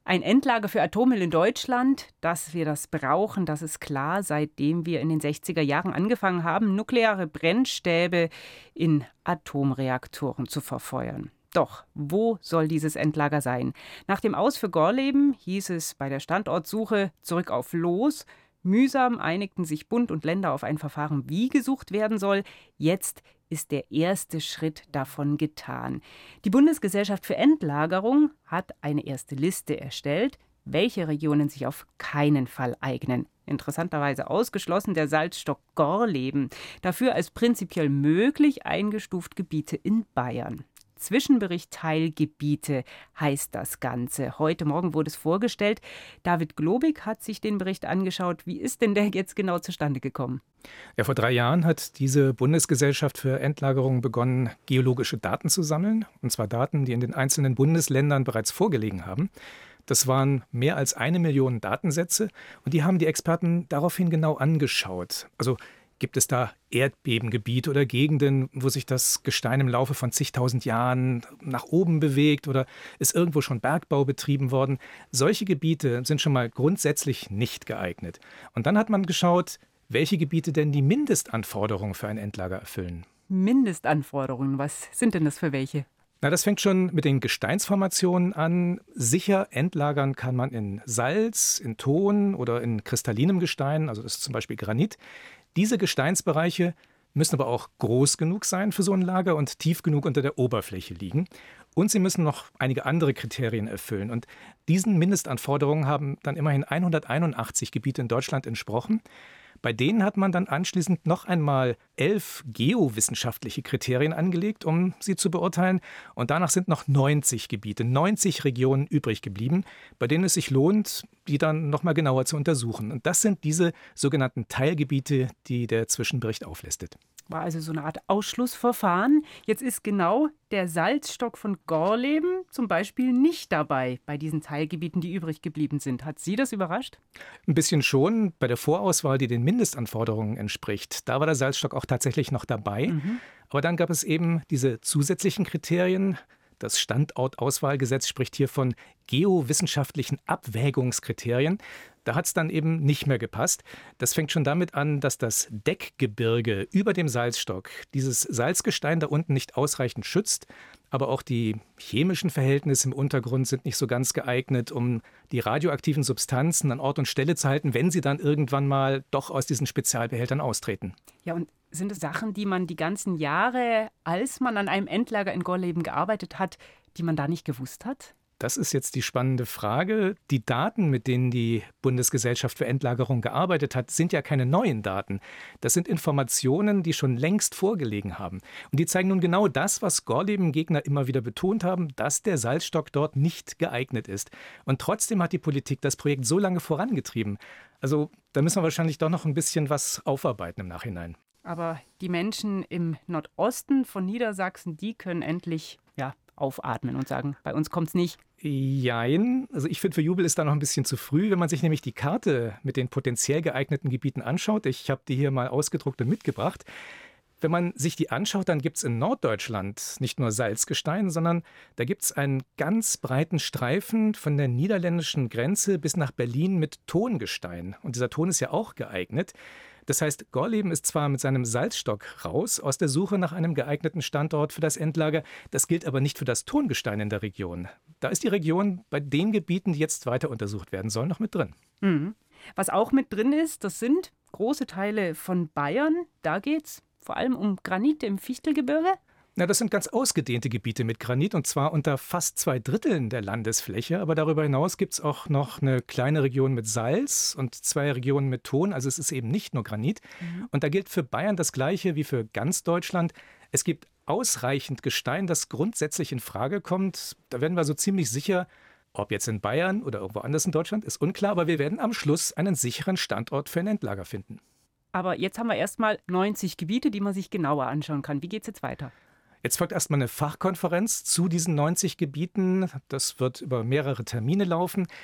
Ein Endlager für Atommüll in Deutschland, dass wir das brauchen, das ist klar, seitdem wir in den 60er Jahren angefangen haben, nukleare Brennstäbe in Atomreaktoren zu verfeuern. Doch, wo soll dieses Endlager sein? Nach dem Aus für Gorleben hieß es bei der Standortsuche zurück auf Los. Mühsam einigten sich Bund und Länder auf ein Verfahren, wie gesucht werden soll. Jetzt ist der erste Schritt davon getan. Die Bundesgesellschaft für Endlagerung hat eine erste Liste erstellt, welche Regionen sich auf keinen Fall eignen. Interessanterweise ausgeschlossen der Salzstock Gorleben. Dafür als prinzipiell möglich eingestuft Gebiete in Bayern. Zwischenbericht Teilgebiete heißt das Ganze. Heute Morgen wurde es vorgestellt. David Globig hat sich den Bericht angeschaut. Wie ist denn der jetzt genau zustande gekommen? Ja, vor 3 Jahren hat diese Bundesgesellschaft für Endlagerung begonnen, geologische Daten zu sammeln. Und zwar Daten, die in den einzelnen Bundesländern bereits vorgelegen haben. Das waren mehr als 1 Million Datensätze. Und die haben die Experten daraufhin genau angeschaut. Also gibt es da Erdbebengebiete oder Gegenden, wo sich das Gestein im Laufe von zigtausend Jahren nach oben bewegt oder ist irgendwo schon Bergbau betrieben worden? Solche Gebiete sind schon mal grundsätzlich nicht geeignet. Und dann hat man geschaut, welche Gebiete denn die Mindestanforderungen für ein Endlager erfüllen. Mindestanforderungen, was sind denn das für welche? Na, das fängt schon mit den Gesteinsformationen an. Sicher entlagern kann man in Salz, in Ton oder in kristallinem Gestein, also das ist zum Beispiel Granit. Diese Gesteinsbereiche müssen aber auch groß genug sein für so ein Lager und tief genug unter der Oberfläche liegen. Und sie müssen noch einige andere Kriterien erfüllen. Und diesen Mindestanforderungen haben dann immerhin 181 Gebiete in Deutschland entsprochen. Bei denen hat man dann anschließend noch einmal 11 geowissenschaftliche Kriterien angelegt, um sie zu beurteilen. Und danach sind noch 90 Gebiete, 90 Regionen übrig geblieben, bei denen es sich lohnt, die dann noch mal genauer zu untersuchen. Und das sind diese sogenannten Teilgebiete, die der Zwischenbericht auflistet. War also so eine Art Ausschlussverfahren. Jetzt ist genau der Salzstock von Gorleben zum Beispiel nicht dabei bei diesen Teilgebieten, die übrig geblieben sind. Hat Sie das überrascht? Ein bisschen schon. Bei der Vorauswahl, die den Mindestanforderungen entspricht, da war der Salzstock auch tatsächlich noch dabei. Aber dann gab es eben diese zusätzlichen Kriterien. Das Standortauswahlgesetz spricht hier von geowissenschaftlichen Abwägungskriterien. Da hat es dann eben nicht mehr gepasst. Das fängt schon damit an, dass das Deckgebirge über dem Salzstock dieses Salzgestein da unten nicht ausreichend schützt. Aber auch die chemischen Verhältnisse im Untergrund sind nicht so ganz geeignet, um die radioaktiven Substanzen an Ort und Stelle zu halten, wenn sie dann irgendwann mal doch aus diesen Spezialbehältern austreten. Ja, und sind es Sachen, die man die ganzen Jahre, als man an einem Endlager in Gorleben gearbeitet hat, die man da nicht gewusst hat? Das ist jetzt die spannende Frage. Die Daten, mit denen die Bundesgesellschaft für Endlagerung gearbeitet hat, sind ja keine neuen Daten. Das sind Informationen, die schon längst vorgelegen haben. Und die zeigen nun genau das, was Gorleben-Gegner immer wieder betont haben, dass der Salzstock dort nicht geeignet ist. Und trotzdem hat die Politik das Projekt so lange vorangetrieben. Also da müssen wir wahrscheinlich doch noch ein bisschen was aufarbeiten im Nachhinein. Aber die Menschen im Nordosten von Niedersachsen, die können endlich aufatmen und sagen, bei uns kommt's nicht. Jein. Also ich finde, für Jubel ist da noch ein bisschen zu früh, wenn man sich nämlich die Karte mit den potenziell geeigneten Gebieten anschaut. Ich habe die hier mal ausgedruckt und mitgebracht. Wenn man sich die anschaut, dann gibt es in Norddeutschland nicht nur Salzgestein, sondern da gibt es einen ganz breiten Streifen von der niederländischen Grenze bis nach Berlin mit Tongestein. Und dieser Ton ist ja auch geeignet. Das heißt, Gorleben ist zwar mit seinem Salzstock raus aus der Suche nach einem geeigneten Standort für das Endlager, das gilt aber nicht für das Tongestein in der Region. Da ist die Region bei den Gebieten, die jetzt weiter untersucht werden sollen, noch mit drin. Was auch mit drin ist, das sind große Teile von Bayern. Da geht's vor allem um Granit im Fichtelgebirge. Na, das sind ganz ausgedehnte Gebiete mit Granit und zwar unter fast 2/3 der Landesfläche. Aber darüber hinaus gibt es auch noch eine kleine Region mit Salz und 2 Regionen mit Ton. Also es ist eben nicht nur Granit. Und da gilt für Bayern das Gleiche wie für ganz Deutschland. Es gibt ausreichend Gestein, das grundsätzlich in Frage kommt. Da werden wir so ziemlich sicher, ob jetzt in Bayern oder irgendwo anders in Deutschland, ist unklar. Aber wir werden am Schluss einen sicheren Standort für ein Endlager finden. Aber jetzt haben wir erstmal 90 Gebiete, die man sich genauer anschauen kann. Wie geht's jetzt weiter? Jetzt folgt erstmal eine Fachkonferenz zu diesen 90 Gebieten. Das wird über mehrere Termine laufen.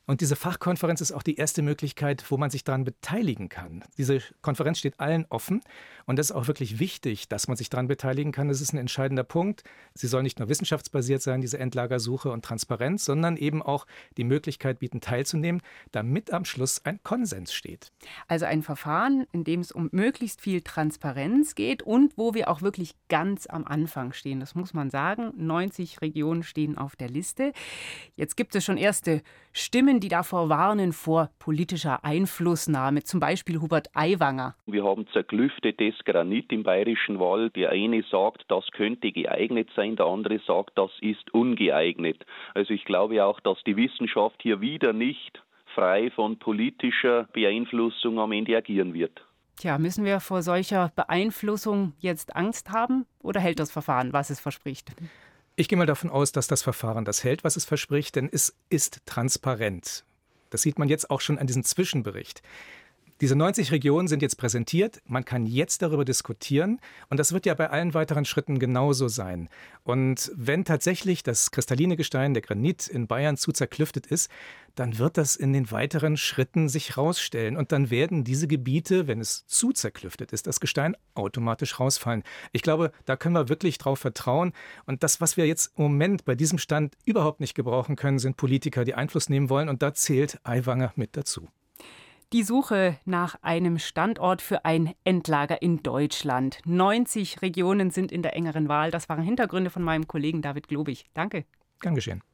Und diese Fachkonferenz ist auch die erste Möglichkeit, wo man sich daran beteiligen kann. Diese Konferenz steht allen offen und das ist auch wirklich wichtig, dass man sich daran beteiligen kann. Das ist ein entscheidender Punkt. Sie soll nicht nur wissenschaftsbasiert sein, diese Endlagersuche und Transparenz, sondern eben auch die Möglichkeit bieten, teilzunehmen, damit am Schluss ein Konsens steht. Also ein Verfahren, in dem es um möglichst viel Transparenz geht und wo wir auch wirklich ganz am Anfang stehen. Das muss man sagen. 90 Regionen stehen auf der Liste. Jetzt gibt es schon erste Stimmen, die davor warnen, vor politischer Einflussnahme. Zum Beispiel Hubert Aiwanger. Wir haben zerklüftetes Granit im Bayerischen Wald. Der eine sagt, das könnte geeignet sein, der andere sagt, das ist ungeeignet. Also ich glaube auch, dass die Wissenschaft hier wieder nicht frei von politischer Beeinflussung am Ende agieren wird. Tja, müssen wir vor solcher Beeinflussung jetzt Angst haben oder hält das Verfahren, was es verspricht? Ich gehe mal davon aus, dass das Verfahren das hält, was es verspricht, denn es ist transparent. Das sieht man jetzt auch schon an diesem Zwischenbericht. Diese 90 Regionen sind jetzt präsentiert, man kann jetzt darüber diskutieren und das wird ja bei allen weiteren Schritten genauso sein. Und wenn tatsächlich das kristalline Gestein, der Granit in Bayern zu zerklüftet ist, dann wird das in den weiteren Schritten sich rausstellen und dann werden diese Gebiete, wenn es zu zerklüftet ist, das Gestein automatisch rausfallen. Ich glaube, da können wir wirklich drauf vertrauen und das, was wir jetzt im Moment bei diesem Stand überhaupt nicht gebrauchen können, sind Politiker, die Einfluss nehmen wollen und da zählt Aiwanger mit dazu. Die Suche nach einem Standort für ein Endlager in Deutschland. 90 Regionen sind in der engeren Wahl. Das waren Hintergründe von meinem Kollegen David Globig. Danke. Gern geschehen.